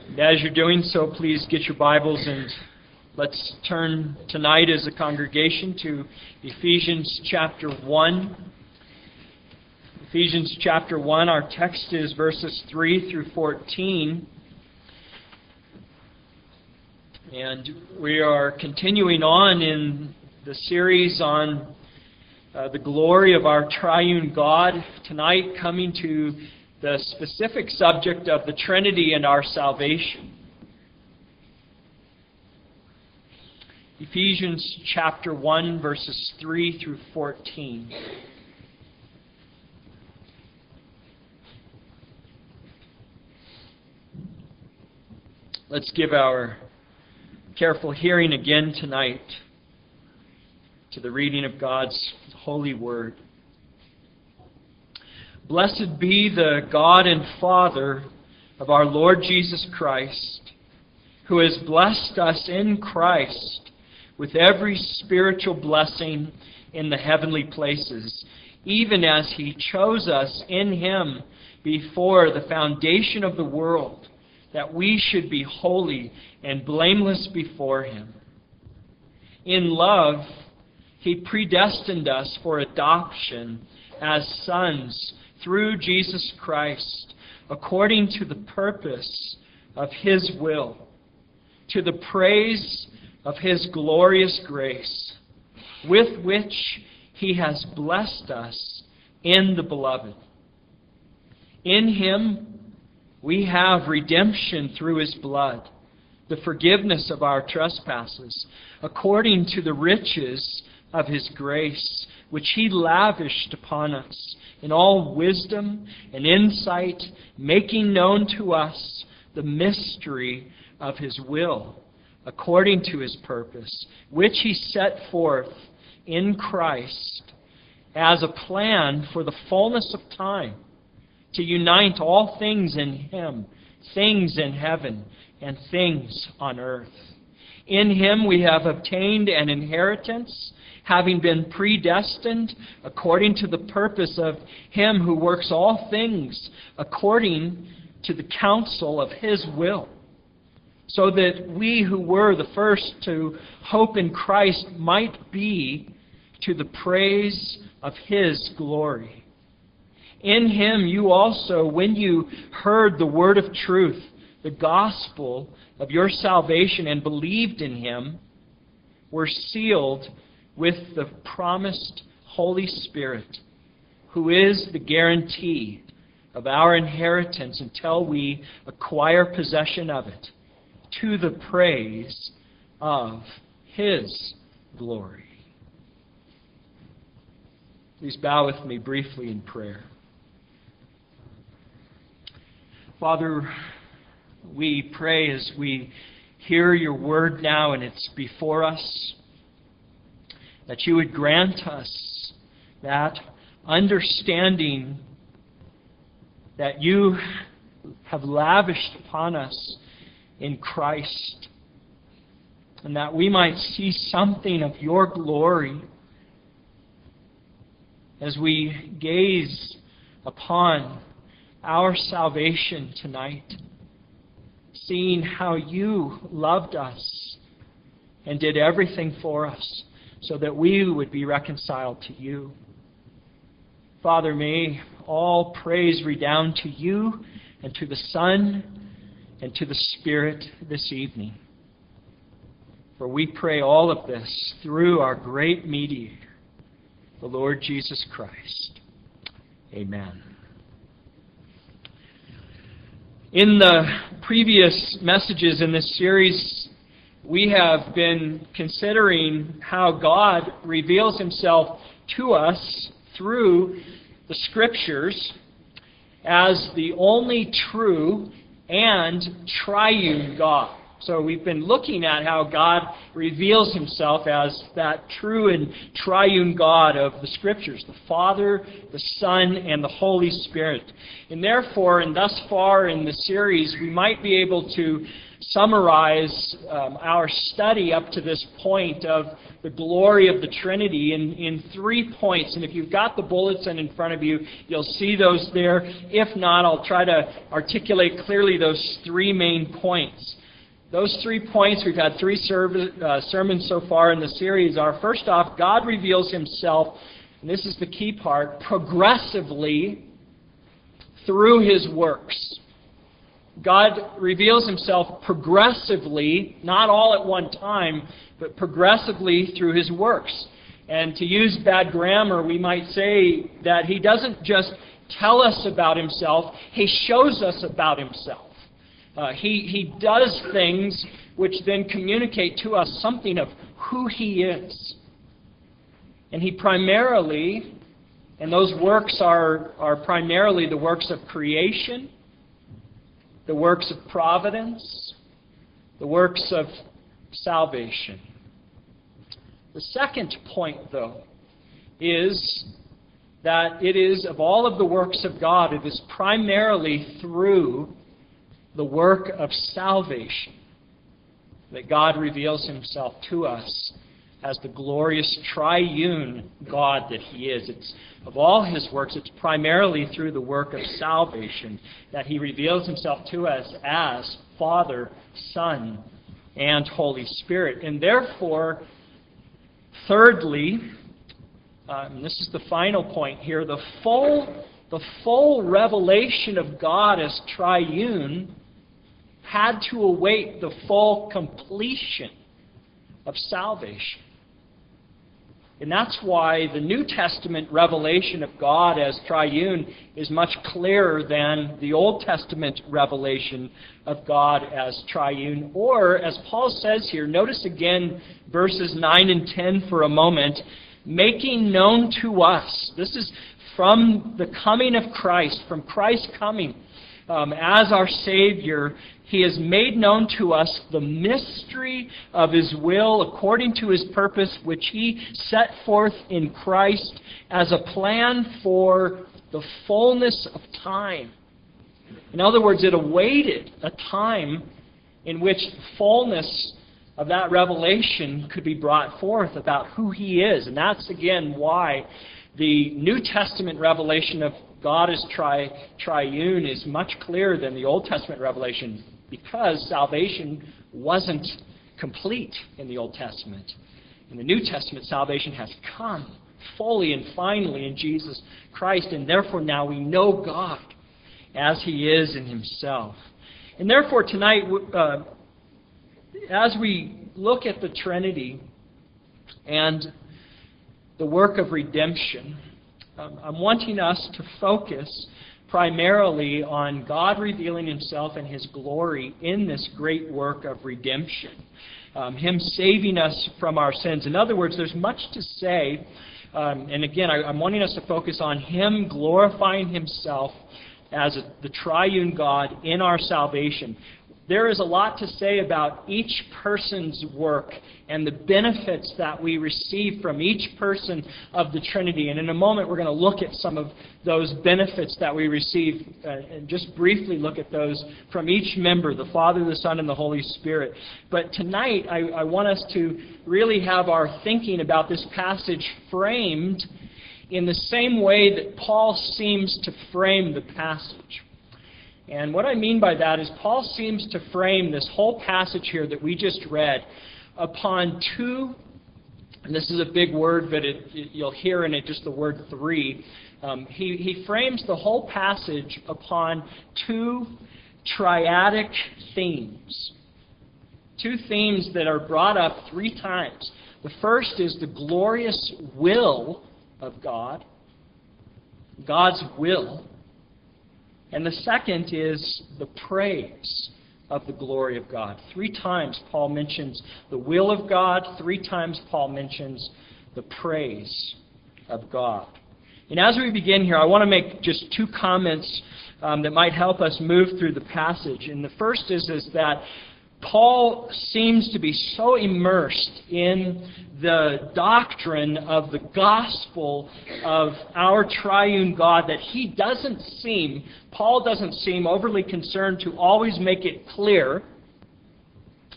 And as you're doing so, please get your Bibles and let's turn tonight as a congregation to Ephesians chapter 1. Ephesians chapter 1, our text is verses 3 through 14. And we are continuing on in the series on the glory of our triune God. Tonight coming to the specific subject of the Trinity and our salvation. Ephesians chapter 1, verses 3 through 14. Let's give our careful hearing again tonight to the reading of God's holy word. Blessed be the God and Father of our Lord Jesus Christ, who has blessed us in Christ with every spiritual blessing in the heavenly places, even as He chose us in Him before the foundation of the world, that we should be holy and blameless before Him. In love, He predestined us for adoption as sons through Jesus Christ, according to the purpose of His will, to the praise of His glorious grace, with which He has blessed us in the Beloved. In Him we have redemption through His blood, the forgiveness of our trespasses, according to the riches of His grace, which He lavished upon us in all wisdom and insight, making known to us the mystery of His will, according to His purpose, which He set forth in Christ as a plan for the fullness of time, to unite all things in Him, things in heaven and things on earth. In Him we have obtained an inheritance, having been predestined according to the purpose of Him who works all things according to the counsel of His will, so that we who were the first to hope in Christ might be to the praise of His glory. In Him you also, when you heard the word of truth, the gospel of your salvation, and believed in Him, were sealed with the promised Holy Spirit, who is the guarantee of our inheritance until we acquire possession of it, to the praise of His glory. Please bow with me briefly in prayer. Father, we pray as we hear your word now and it's before us, that you would grant us that understanding that you have lavished upon us in Christ, and that we might see something of your glory as we gaze upon our salvation tonight, seeing how you loved us and did everything for us so that we would be reconciled to you. Father, may all praise redound to you and to the Son and to the Spirit this evening. For we pray all of this through our great mediator, the Lord Jesus Christ. Amen. In the previous messages in this series, we have been considering how God reveals Himself to us through the Scriptures as the only true and triune God. So we've been looking at how God reveals Himself as that true and triune God of the Scriptures, the Father, the Son, and the Holy Spirit. And therefore, and thus far in the series, we might be able to summarize our study up to this point of the glory of the Trinity in 3 points. And if you've got the bulletin in front of you, you'll see those there. If not, I'll try to articulate clearly those 3 main points. Those 3 points, we've had 3 sermons so far in the series, are, first off, God reveals Himself, and this is the key part, progressively through His works. God reveals Himself progressively, not all at one time, but progressively through His works. And to use bad grammar, we might say that He doesn't just tell us about Himself, He shows us about Himself. He does things which then communicate to us something of who He is. And He primarily, and those works are primarily the works of creation, the works of providence, the works of salvation. The second point, though, is that it is, of all of the works of God, it is primarily through the work of salvation that God reveals Himself to us as the glorious triune God that He is. It's, of all His works, it's primarily through the work of salvation that He reveals Himself to us as Father, Son, and Holy Spirit. And therefore, thirdly, and this is the final point here, the full revelation of God as triune had to await the full completion of salvation. And that's why the New Testament revelation of God as triune is much clearer than the Old Testament revelation of God as triune. Or, as Paul says here, notice again verses 9 and 10 for a moment, making known to us. This is from the coming of Christ, from Christ's coming as our Savior. He has made known to us the mystery of His will according to His purpose, which He set forth in Christ as a plan for the fullness of time. In other words, it awaited a time in which the fullness of that revelation could be brought forth about who He is. And that's, again, why the New Testament revelation of God as triune is much clearer than the Old Testament revelation, because salvation wasn't complete in the Old Testament. In the New Testament, salvation has come fully and finally in Jesus Christ, and therefore now we know God as He is in Himself. And therefore tonight, as we look at the Trinity and the work of redemption, I'm wanting us to focus primarily on God revealing Himself and His glory in this great work of redemption. Him saving us from our sins. In other words, there's much to say, and again, I'm wanting us to focus on Him glorifying Himself as the triune God in our salvation. There is a lot to say about each person's work and the benefits that we receive from each person of the Trinity. And in a moment, we're going to look at some of those benefits that we receive and just briefly look at those from each member, the Father, the Son, and the Holy Spirit. But tonight, I want us to really have our thinking about this passage framed in the same way that Paul seems to frame the passage. And what I mean by that is Paul seems to frame this whole passage here that we just read upon two, and this is a big word, but you'll hear in it just the word three. He frames the whole passage upon two triadic themes. Two themes that are brought up three times. The first is the glorious will of God, God's will. And the second is the praise of the glory of God. Three times Paul mentions the will of God. Three times Paul mentions the praise of God. And as we begin here, I want to make just two comments that might help us move through the passage. And the first is that Paul seems to be so immersed in the doctrine of the gospel of our triune God that Paul doesn't seem overly concerned to always make it clear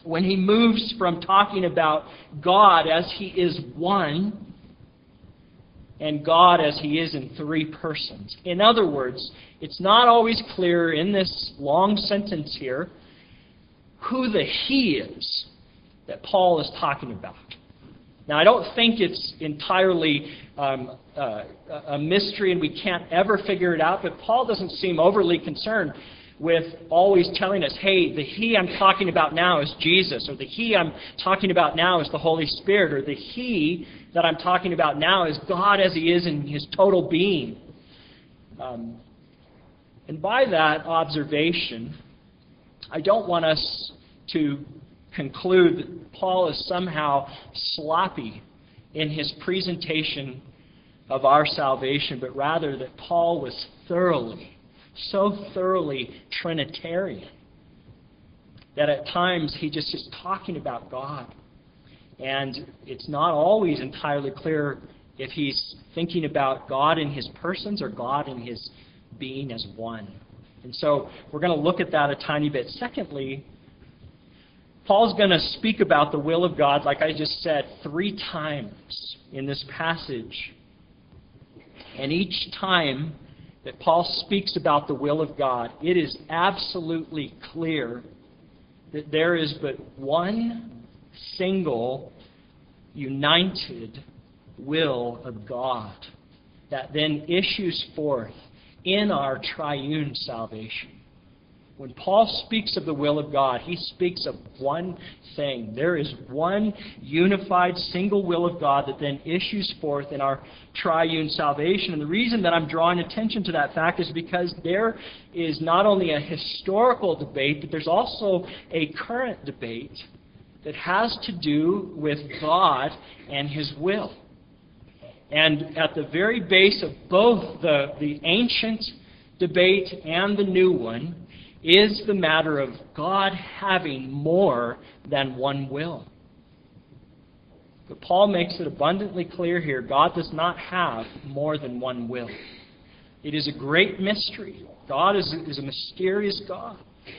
when he moves from talking about God as he is one and God as he is in three persons. In other words, it's not always clear in this long sentence here who the he is that Paul is talking about. Now, I don't think it's entirely a mystery and we can't ever figure it out, but Paul doesn't seem overly concerned with always telling us, hey, the he I'm talking about now is Jesus, or the he I'm talking about now is the Holy Spirit, or the he that I'm talking about now is God as he is in his total being. And by that observation, I don't want us to conclude that Paul is somehow sloppy in his presentation of our salvation, but rather that Paul was so thoroughly Trinitarian that at times he just is talking about God. And it's not always entirely clear if he's thinking about God in his persons or God in his being as one. And so we're going to look at that a tiny bit. Secondly, Paul's going to speak about the will of God, like I just said, 3 times in this passage. And each time that Paul speaks about the will of God, it is absolutely clear that there is but one single, united will of God that then issues forth in our triune salvation. When Paul speaks of the will of God, he speaks of one thing. There is one unified, single will of God that then issues forth in our triune salvation. And the reason that I'm drawing attention to that fact is because there is not only a historical debate, but there's also a current debate that has to do with God and his will. And at the very base of both the ancient debate and the new one is the matter of God having more than one will. But Paul makes it abundantly clear here, God does not have more than one will. It is a great mystery. God is a mysterious God.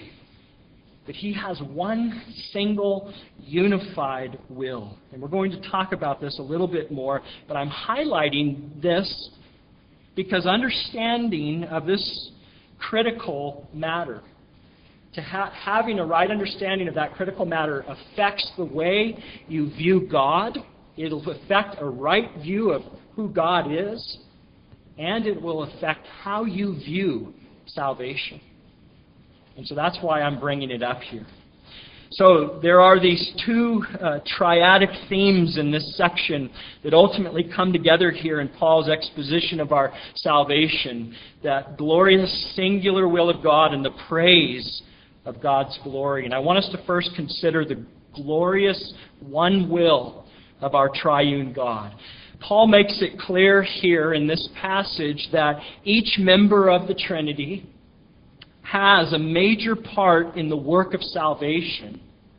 But he has one single unified will. And we're going to talk about this a little bit more, but I'm highlighting this because understanding of this critical matter, to having a right understanding of that critical matter affects the way you view God. It'll affect a right view of who God is, and it will affect how you view salvation. And so that's why I'm bringing it up here. So there are these 2 triadic themes in this section that ultimately come together here in Paul's exposition of our salvation. That glorious singular will of God and the praise of God's glory. And I want us to first consider the glorious one will of our triune God. Paul makes it clear here in this passage that each member of the Trinity has a major part in the work of salvation.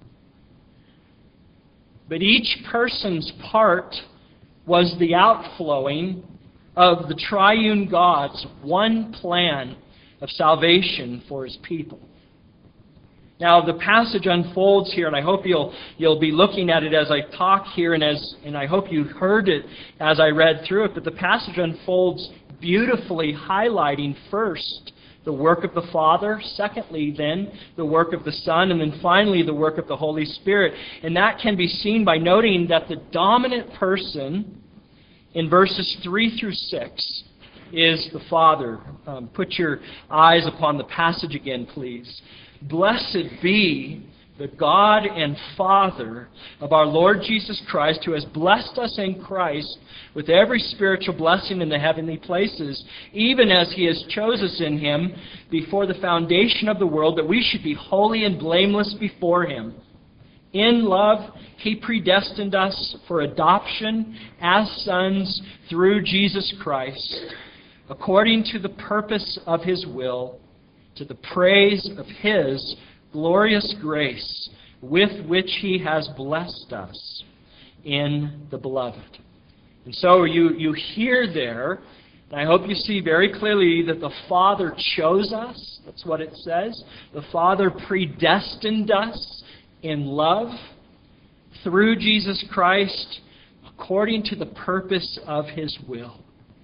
But each person's part was the outflowing of the triune God's one plan of salvation for his people. Now, the passage unfolds here, and I hope you'll be looking at it as I talk here, and I hope you heard it as I read through it. But the passage unfolds beautifully, highlighting first the work of the Father, secondly, then the work of the Son, and then finally the work of the Holy Spirit. And that can be seen by noting that the dominant person in verses 3 through 6 is the Father. Put your eyes upon the passage again, please. Blessed be the God and Father of our Lord Jesus Christ, who has blessed us in Christ with every spiritual blessing in the heavenly places, even as he has chosen us in him before the foundation of the world, that we should be holy and blameless before him. In love, he predestined us for adoption as sons through Jesus Christ, according to the purpose of his will, to the praise of his glorious grace with which he has blessed us in the Beloved. And so you hear there, and I hope you see very clearly that the Father chose us. That's what it says. The Father predestined us in love through Jesus Christ according to the purpose of His will.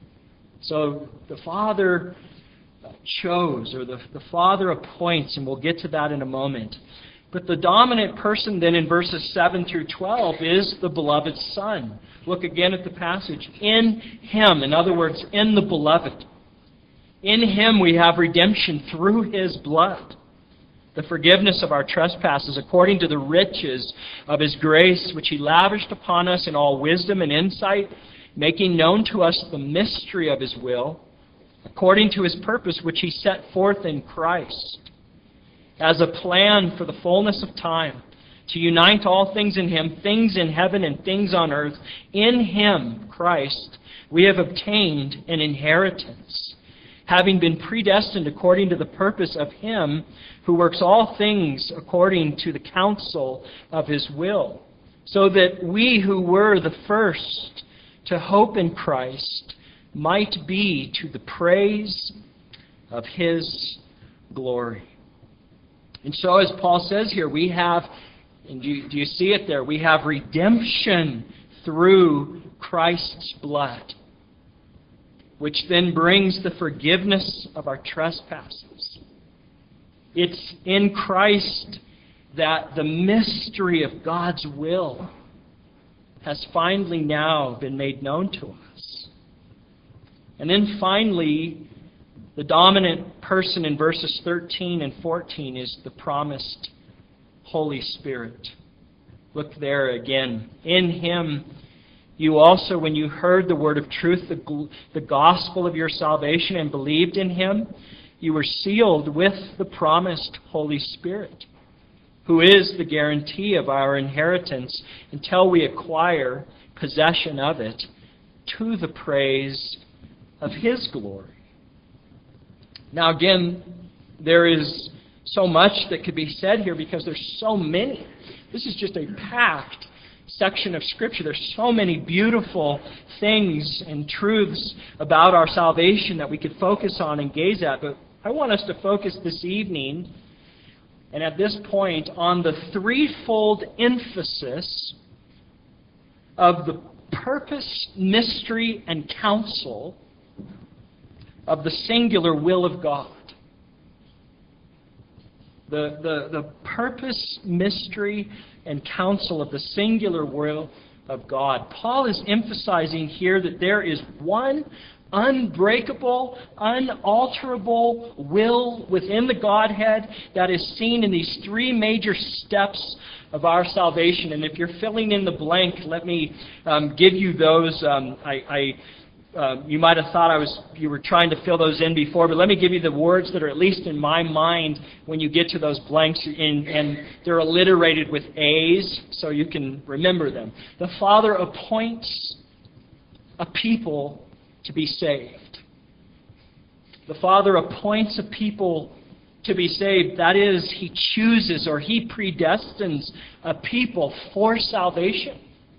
So the Father chose, or the Father appoints, and we'll get to that in a moment. But the dominant person then in verses 7 through 12 is the beloved Son. Look again at the passage. In Him, in other words, in the Beloved. In Him we have redemption through His blood, the forgiveness of our trespasses according to the riches of His grace, which He lavished upon us in all wisdom and insight, making known to us the mystery of His will, according to His purpose, which He set forth in Christ, as a plan for the fullness of time, to unite all things in Him, things in heaven and things on earth. In Him, Christ, we have obtained an inheritance, having been predestined according to the purpose of Him who works all things according to the counsel of His will, so that we who were the first to hope in Christ might be to the praise of His glory. And so, as Paul says here, we have, and do you see it there? We have redemption through Christ's blood, which then brings the forgiveness of our trespasses. It's in Christ that the mystery of God's will has finally now been made known to us. And then finally, the dominant person in verses 13 and 14 is the promised Holy Spirit. Look there again. In Him you also, when you heard the word of truth, the gospel of your salvation, and believed in Him, you were sealed with the promised Holy Spirit, who is the guarantee of our inheritance until we acquire possession of it, to the praise of His glory. Now again, there is so much that could be said here because there's so many. This is just a packed section of Scripture. There's so many beautiful things and truths about our salvation that we could focus on and gaze at. But I want us to focus this evening, and at this point, on the threefold emphasis of the purpose, mystery, and counsel of the singular will of God. The purpose, mystery, and counsel of the singular will of God. Paul is emphasizing here that there is one unbreakable, unalterable will within the Godhead that is seen in these three major steps of our salvation. And if you're filling in the blank, let me give you those. You might have thought you were trying to fill those in before, but let me give you the words that are at least in my mind when you get to those blanks, and they're alliterated with A's so you can remember them. The Father appoints a people to be saved. The Father appoints a people to be saved. That is, He chooses or He predestines a people for salvation.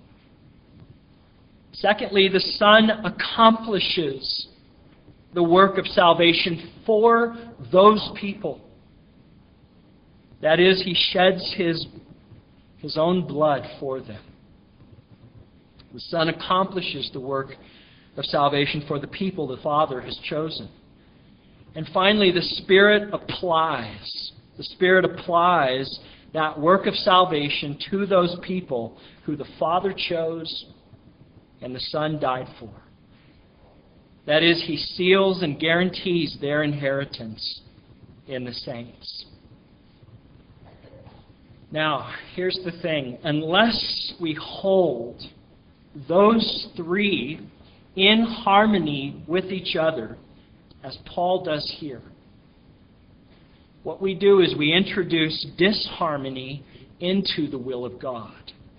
Secondly, the Son accomplishes the work of salvation for those people. That is, He sheds His own blood for them. The Son accomplishes the work of salvation for the people the Father has chosen. And finally, the Spirit applies. The Spirit applies that work of salvation to those people who the Father chose and the Son died for. That is, He seals and guarantees their inheritance in the saints. Now, here's the thing. Unless we hold those three in harmony with each other, as Paul does here, what we do is we introduce disharmony into the will of God.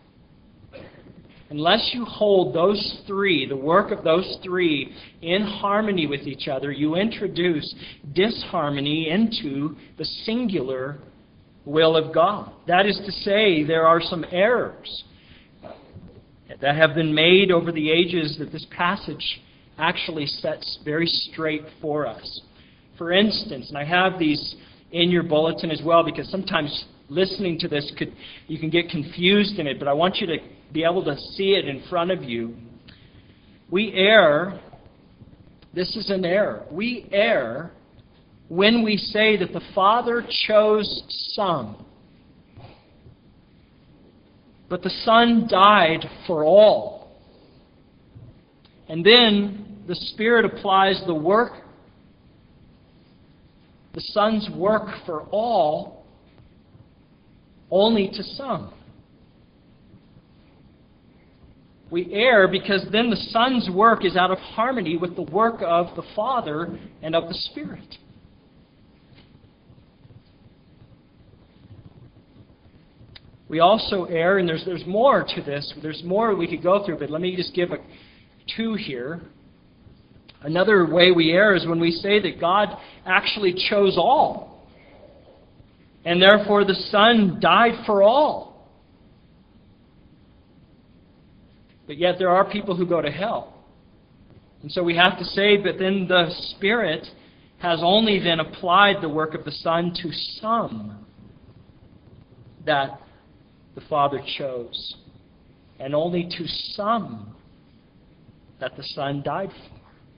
Unless you hold those three, the work of those three, in harmony with each other, you introduce disharmony into the singular will of God. That is to say, there are some errors that have been made over the ages that this passage actually sets very straight for us. For instance, and I have these in your bulletin as well, because sometimes listening to this, you can get confused in it, but I want you to be able to see it in front of you. We err. This is an error. We err when we say that the Father chose some, but the Son died for all. And then the Spirit applies the work, the Son's work for all, only to some. We err because then the Son's work is out of harmony with the work of the Father and of the Spirit. We also err, and there's more to this. There's more we could go through, but let me just give two here. Another way we err is when we say that God actually chose all, and therefore the Son died for all. But yet there are people who go to hell. And so we have to say, but then the Spirit has only then applied the work of the Son to some that the Father chose, and only to some that the Son died for.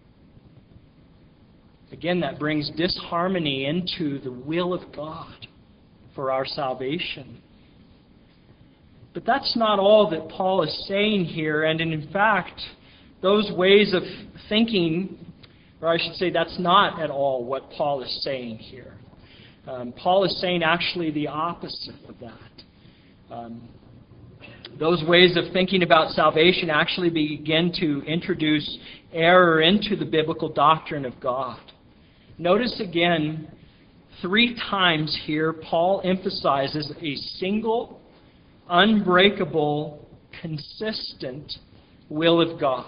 Again, that brings disharmony into the will of God for our salvation. But that's not all that Paul is saying here, and in fact, those ways of thinking, or I should say that's not at all what Paul is saying here. Paul is saying actually the opposite of that. Those ways of thinking about salvation actually begin to introduce error into the biblical doctrine of God. Notice again, 3 times here, Paul emphasizes a single, unbreakable, consistent will of God.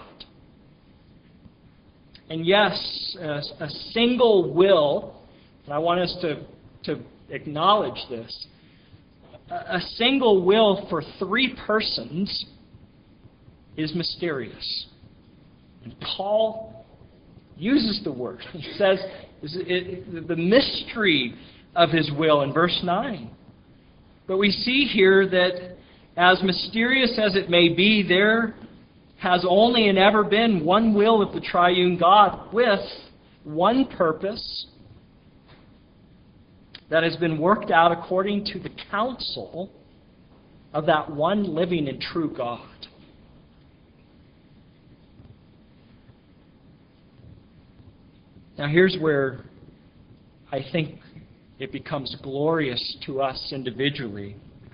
And yes, a single will, and I want us to acknowledge this, a single will for 3 persons is mysterious. And Paul uses the word. He says the mystery of his will in verse 9. But we see here that as mysterious as it may be, there has only and ever been one will of the triune God with one purpose that has been worked out according to the counsel of that one living and true God. Now here's where I think it becomes glorious to us individually.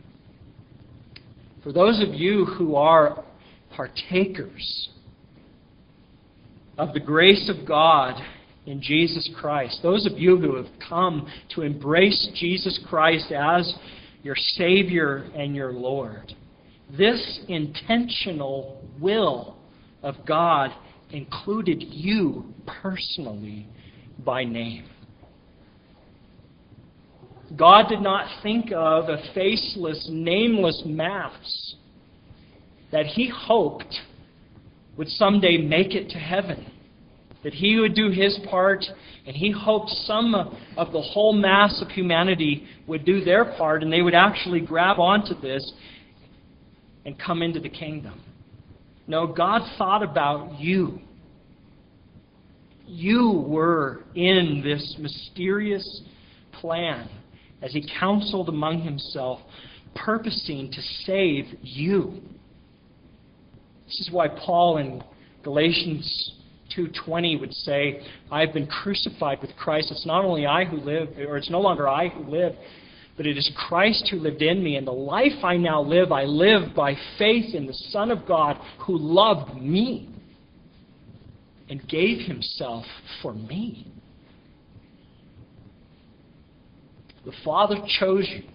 For those of you who are partakers of the grace of God in Jesus Christ, those of you who have come to embrace Jesus Christ as your Savior and your Lord, this intentional will of God included you personally by name. God did not think of a faceless, nameless mass that He hoped would someday make it to heaven. That He would do His part, and He hoped some of the whole mass of humanity would do their part, and they would actually grab onto this and come into the kingdom. No, God thought about you. You were in this mysterious plan as He counseled among Himself, purposing to save you. This is why Paul in Galatians 2:20 would say, "I have been crucified with Christ. It's not only I who live, or it's no longer I who live, but it is Christ who lived in me. And the life I now live, I live by faith in the Son of God who loved me and gave Himself for me." The Father chose you.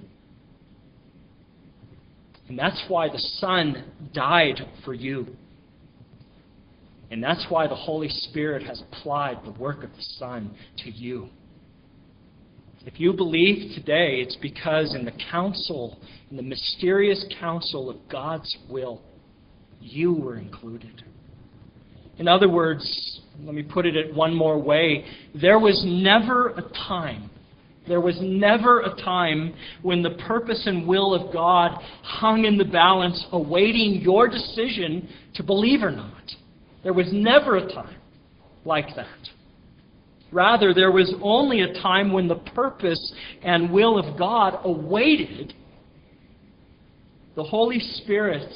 And that's why the Son died for you. And that's why the Holy Spirit has applied the work of the Son to you. If you believe today, it's because in the counsel, in the mysterious counsel of God's will, you were included. In other words, let me put it one more way. There was never a time There was never a time when the purpose and will of God hung in the balance, awaiting your decision to believe or not. There was never a time like that. Rather, there was only a time when the purpose and will of God awaited the Holy Spirit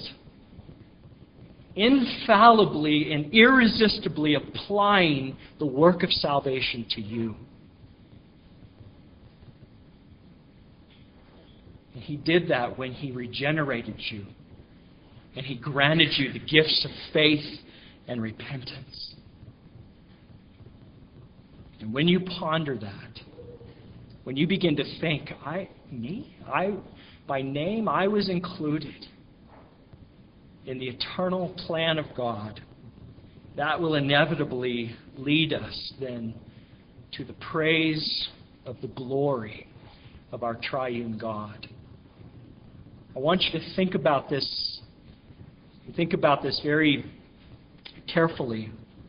infallibly and irresistibly applying the work of salvation to you. And He did that when He regenerated you and He granted you the gifts of faith and repentance. And when you ponder that, when you begin to think, by name, I was included in the eternal plan of God, that will inevitably lead us then to the praise of the glory of our triune God. I want you to think about this. Think about this very carefully.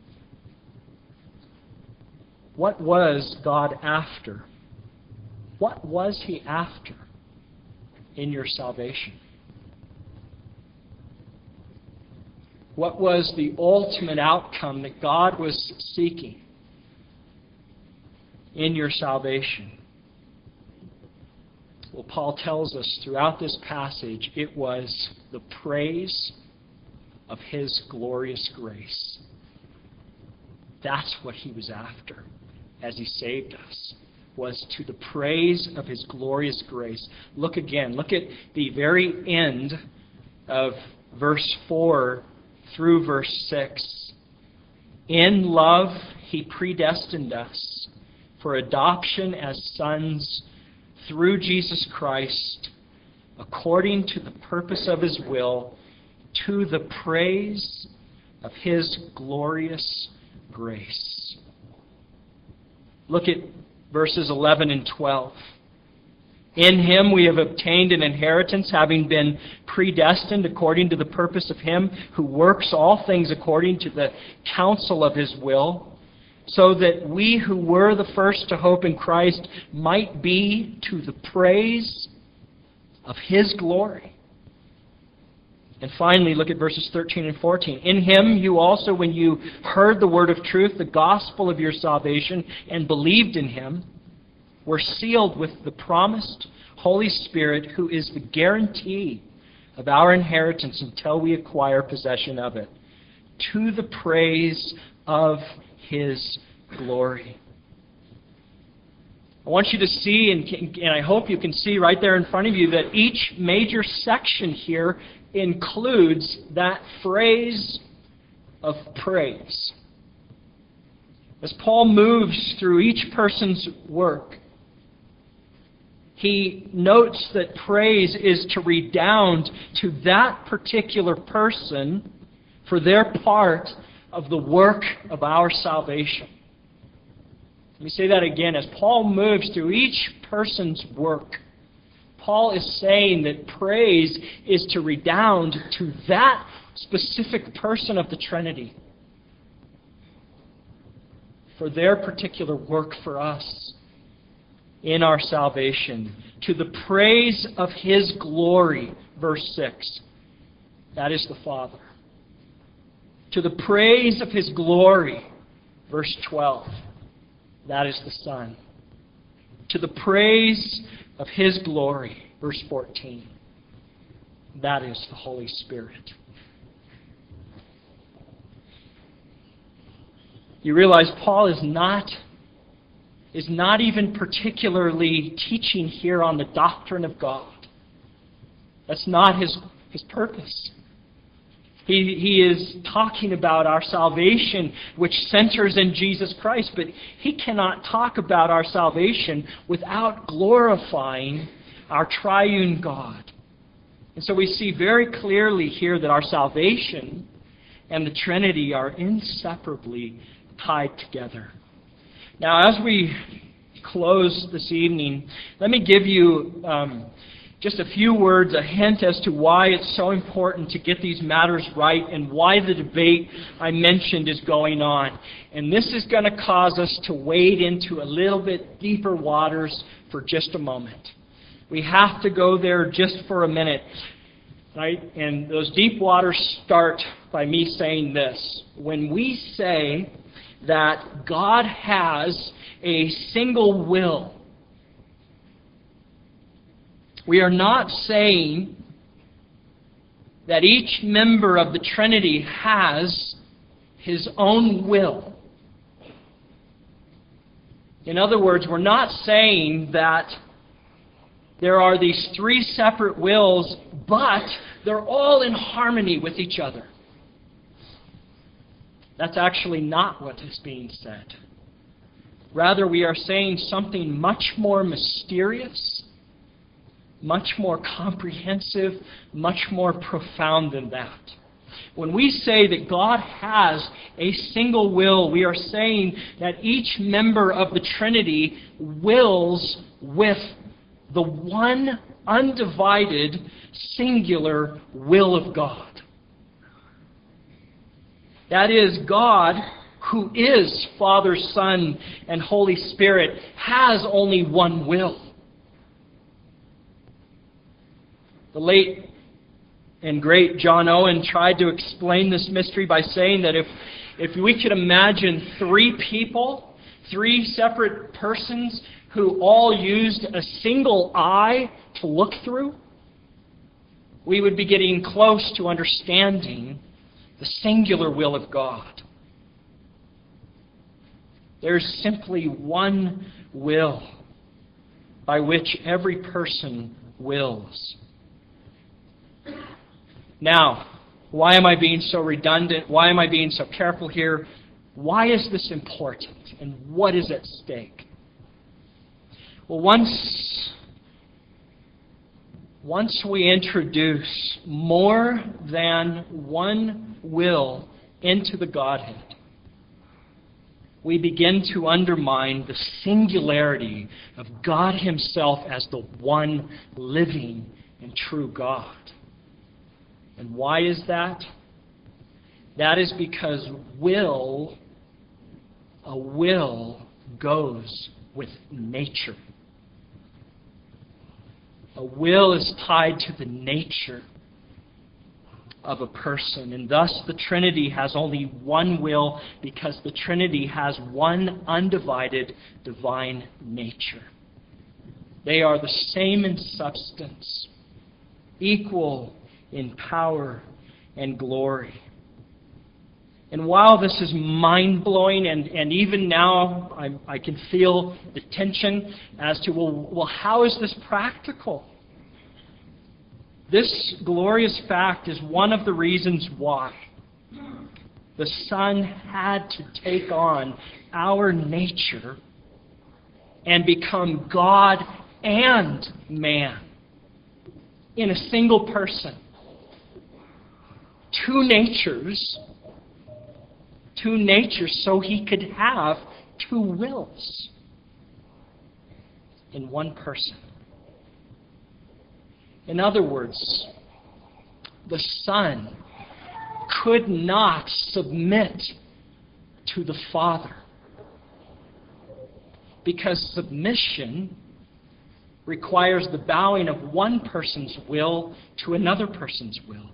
What was God after? What was He after in your salvation? What was the ultimate outcome that God was seeking in your salvation? Well, Paul tells us throughout this passage, it was the praise of His glorious grace. That's what He was after as He saved us, was to the praise of His glorious grace. Look again. Look at the very end of verse 4 through verse 6. In love, He predestined us for adoption as sons through Jesus Christ, according to the purpose of His will, to the praise of His glorious grace. Look at verses 11 and 12. In Him we have obtained an inheritance, having been predestined according to the purpose of Him who works all things according to the counsel of His will, so that we who were the first to hope in Christ might be to the praise of His glory. And finally, look at verses 13 and 14. In Him you also, when you heard the word of truth, the gospel of your salvation, and believed in Him, were sealed with the promised Holy Spirit, who is the guarantee of our inheritance until we acquire possession of it, to the praise of His glory. I want you to see, and I hope you can see right there in front of you, that each major section here includes that phrase of praise. As Paul moves through each person's work, he notes that praise is to redound to that particular person for their part of the work of our salvation. Let me say that again. As Paul moves through each person's work, Paul is saying that praise is to redound to that specific person of the Trinity for their particular work for us in our salvation, to the praise of His glory, verse 6. That is the Father. To the praise of His glory, verse 12. That is the Son. To the praise of His glory, verse 14. That is the Holy Spirit. You realize Paul is not even particularly teaching here on the doctrine of God. That's not his purpose. He is talking about our salvation, which centers in Jesus Christ, but he cannot talk about our salvation without glorifying our triune God. And so we see very clearly here that our salvation and the Trinity are inseparably tied together. Now, as we close this evening, let me give you just a few words, a hint as to why it's so important to get these matters right and why the debate I mentioned is going on. And this is going to cause us to wade into a little bit deeper waters for just a moment. We have to go there just for a minute. Right? And those deep waters start by me saying this. When we say that God has a single will, we are not saying that each member of the Trinity has his own will. In other words, we're not saying that there are these three separate wills, but they're all in harmony with each other. That's actually not what is being said. Rather, we are saying something much more mysterious, much more comprehensive, much more profound than that. When we say that God has a single will, we are saying that each member of the Trinity wills with the one undivided, singular will of God. That is, God, who is Father, Son, and Holy Spirit, has only one will. The late and great John Owen tried to explain this mystery by saying that if we could imagine three people, three separate persons who all used a single eye to look through, we would be getting close to understanding the singular will of God. There's simply one will by which every person wills. Now, why am I being so redundant? Why am I being so careful here? Why is this important? And what is at stake? Well, once we introduce more than one will into the Godhead, we begin to undermine the singularity of God Himself as the one living and true God. And why is that? That is because a will goes with nature. A will is tied to the nature of a person. And thus the Trinity has only one will because the Trinity has one undivided divine nature. They are the same in substance, equal in power and glory. And while this is mind-blowing, and even now I can feel the tension as to, well, how is this practical? This glorious fact is one of the reasons why the Son had to take on our nature and become God and man in a single person. Two natures so He could have two wills in one person. In other words, the Son could not submit to the Father because submission requires the bowing of one person's will to another person's will.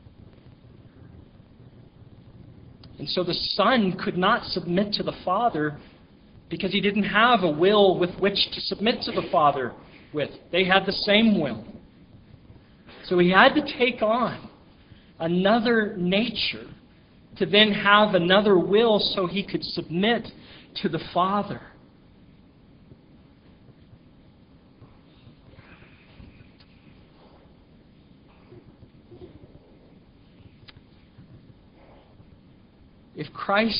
And so the Son could not submit to the Father because He didn't have a will with which to submit to the Father with. They had the same will. So He had to take on another nature to then have another will so He could submit to the Father. If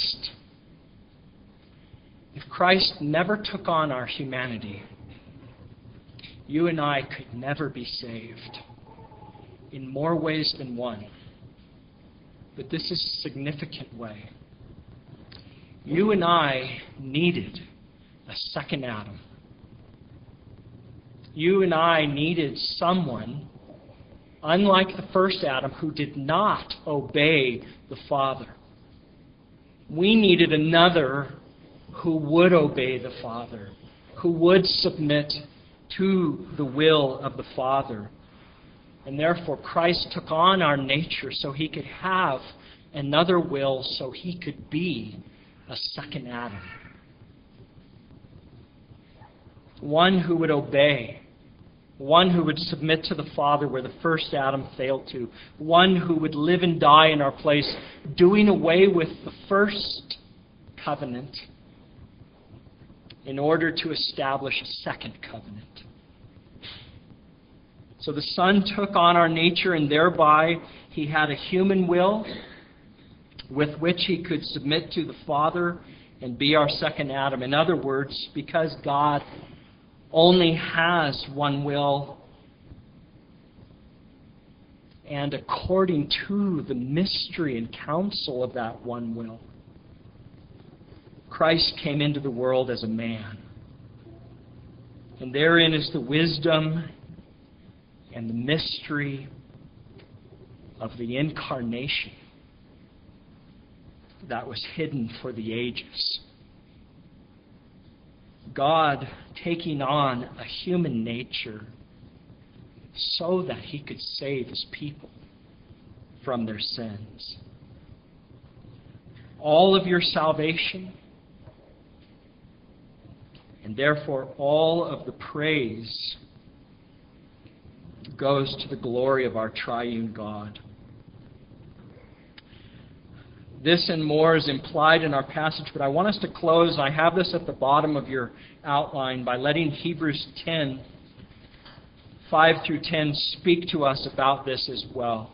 Christ never took on our humanity, you and I could never be saved in more ways than one. But this is a significant way. You and I needed a second Adam. You and I needed someone unlike the first Adam who did not obey the Father. We needed another who would obey the Father, who would submit to the will of the Father. And therefore Christ took on our nature so he could have another will, so he could be a second Adam. One who would obey. One who would submit to the Father where the first Adam failed to. One who would live and die in our place, doing away with the first covenant in order to establish a second covenant. So the Son took on our nature, and thereby he had a human will with which he could submit to the Father and be our second Adam. In other words, because God only has one will, and according to the mystery and counsel of that one will, Christ came into the world as a man. And therein is the wisdom and the mystery of the incarnation that was hidden for the ages. God taking on a human nature so that he could save his people from their sins. All of your salvation, and therefore all of the praise, goes to the glory of our triune God. This and more is implied in our passage, but I want us to close. I have this at the bottom of your outline by letting Hebrews 10, 5 through 10 speak to us about this as well.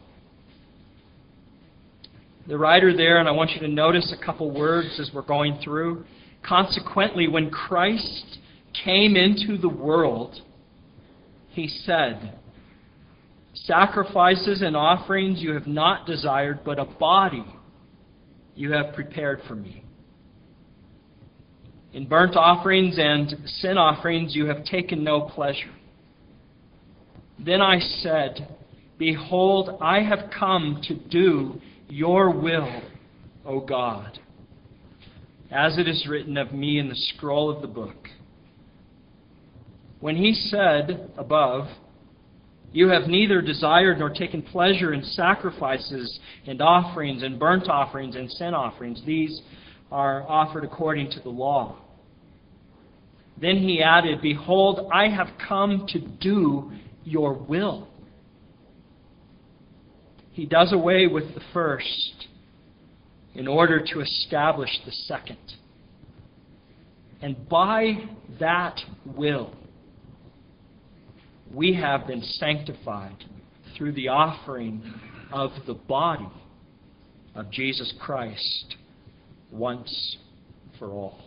The writer there, and I want you to notice a couple words as we're going through. Consequently, when Christ came into the world, he said, "Sacrifices and offerings you have not desired, but a body you have prepared for me. In burnt offerings and sin offerings you have taken no pleasure. Then I said, Behold, I have come to do your will, O God, as it is written of me in the scroll of the book." When he said above, "You have neither desired nor taken pleasure in sacrifices and offerings and burnt offerings and sin offerings. These are offered according to the law." Then he added, "Behold, I have come to do your will." He does away with the first in order to establish the second. And by that will, we have been sanctified through the offering of the body of Jesus Christ once for all.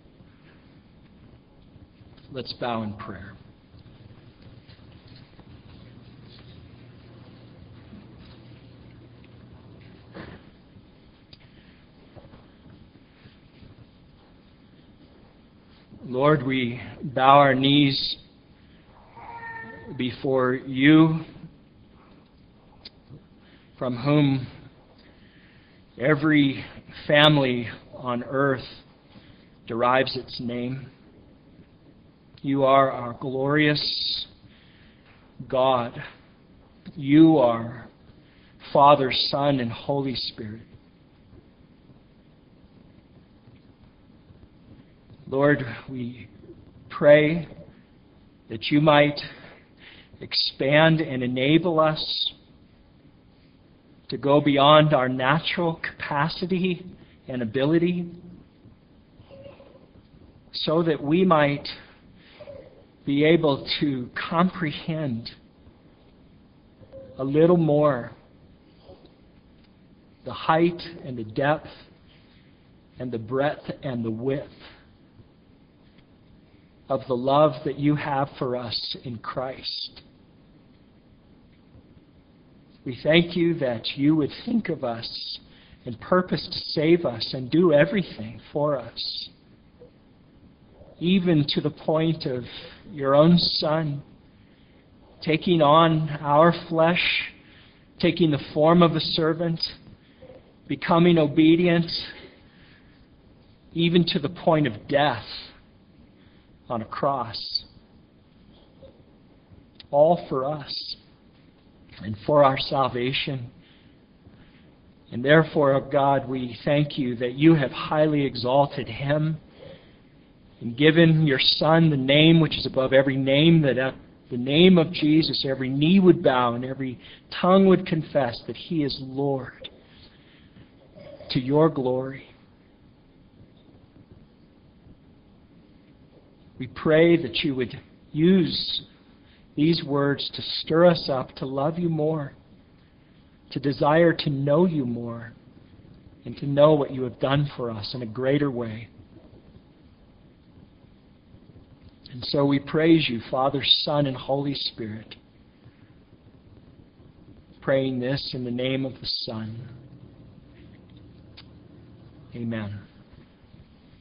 Let's bow in prayer. Lord, we bow our knees before you, from whom every family on earth derives its name. You are our glorious God. You are Father, Son, and Holy Spirit. Lord, we pray that you might expand and enable us to go beyond our natural capacity and ability so that we might be able to comprehend a little more the height and the depth and the breadth and the width of the love that you have for us in Christ. We thank you that you would think of us and purpose to save us and do everything for us, even to the point of your own Son taking on our flesh taking the form of a servant, becoming obedient, even to the point of death on a cross. All for us and for our salvation. And therefore, O God, we thank you that you have highly exalted him and given your Son the name which is above every name, that at the name of Jesus every knee would bow and every tongue would confess that he is Lord, to your glory. We pray that you would use these words to stir us up to love you more, to desire to know you more, and to know what you have done for us in a greater way. And so we praise you, Father, Son, and Holy Spirit, praying this in the name of the Son. Amen.